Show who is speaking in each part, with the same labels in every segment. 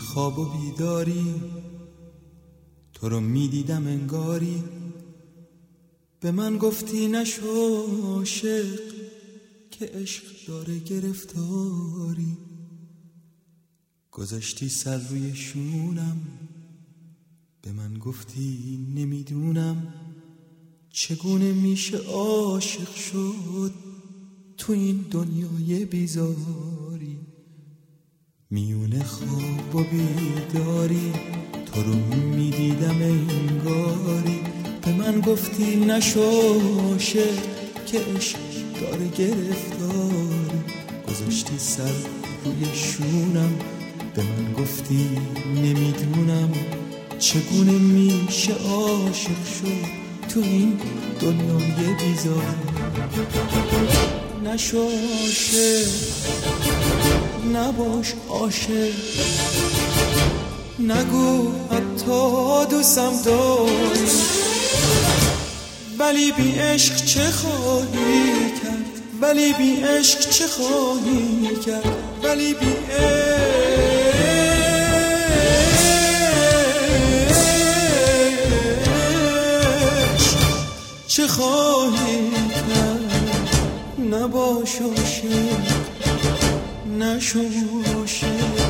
Speaker 1: خواب و بیداری، تو رو میدیدم انگاری. به من گفتی نشو عاشق که عشق داره گرفتاری. گذاشتی سر روی شونم، به من گفتی نمیدونم چگونه میشه عاشق شد تو این دنیای بیزاری. میونه خواب و بیداری، تو رو میدیدم انگاری. به من گفتی نشو عاشق که عشق داره گرفتاری. گذاشتی سر روی شونم، به من گفتی نمیدونم چگونه میشه عاشق شد تو این دنیای بیزاری. نشو عاشق، نباش عاشق، نگو حتی دوستم داری. ولی بی عشق چه خواهی کرد، ولی بی عشق چه خواهی کرد، ولی بی عشق چه خواهی کرد. نباش عاشق، نشو عاشق.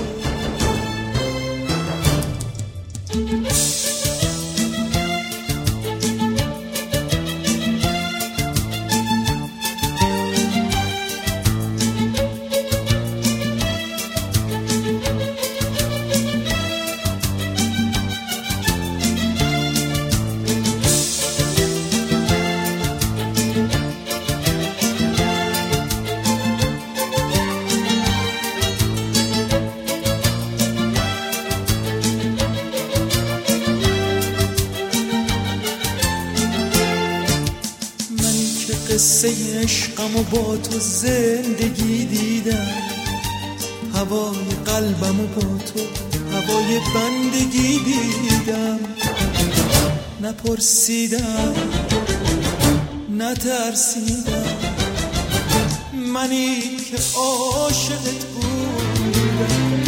Speaker 1: قصه عشقمو با تو زندگی دیدم، هوای قلبمو با تو هوای بندگی دیدم. نپرسیدم نترسیدم، منی که عاشقت بودم.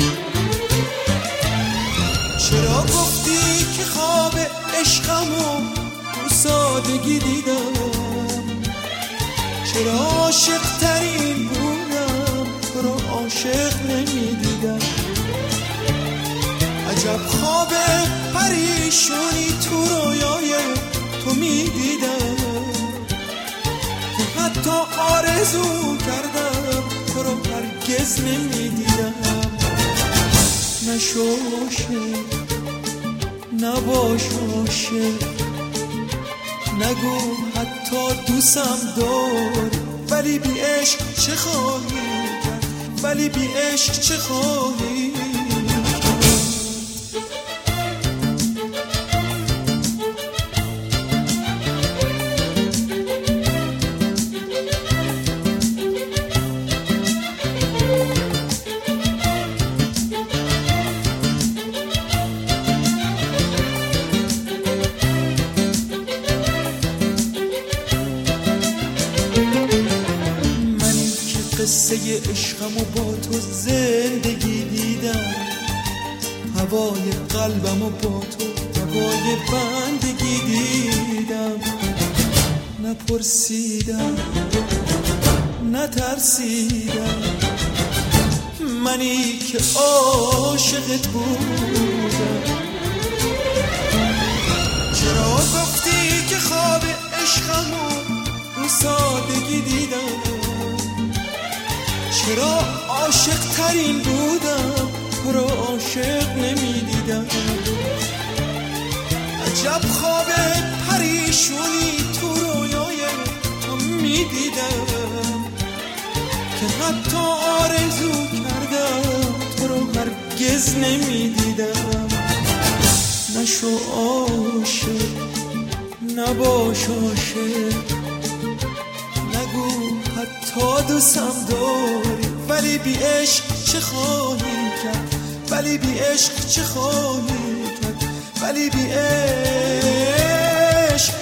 Speaker 1: چرا گفتی که خواب عشقمو تو سادگی دیدم؟ چرا عاشق ترین بودم تو رو عاشق نمیدیدم؟ عجب خواب پریشونی تو رویای تو میدیدم که حتی آرزو کردم تو رو هرگز نمیدیدم. نشو عاشق، نباش عاشق، نگو حتی دوستم داری. ولی بی عشق چه خواهی کرد، ولی بی عشق چه خواهی کرد. قصه عشقمو با تو زندگی دیدم، هوای قلبمو با تو هوای بندگی دیدم. نپرسیدم نترسیدم، منی که عاشقت بودم. چرا گفتی که خواب عشقمو رو سادگی دیدم؟ چرا عاشق ترین بودم تو رو عاشق نمیدیدم؟ عجب خواب پریشونی تو رویای تو میدیدم که حتی آرزو کردم تو رو هرگز نمیدیدم. نشو عاشق، نباش عاشق، نگو حتی دوستم داری. ولی بی عشق چه خواهی کرد، ولی بی عشق چه خواهی کرد، ولی بی عشق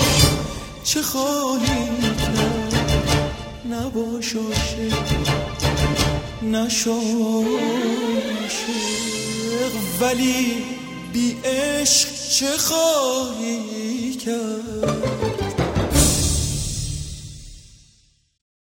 Speaker 1: چه خواهی کرد. نباش عاشق. نشو عاشق، ولی بی عشق چه خواهی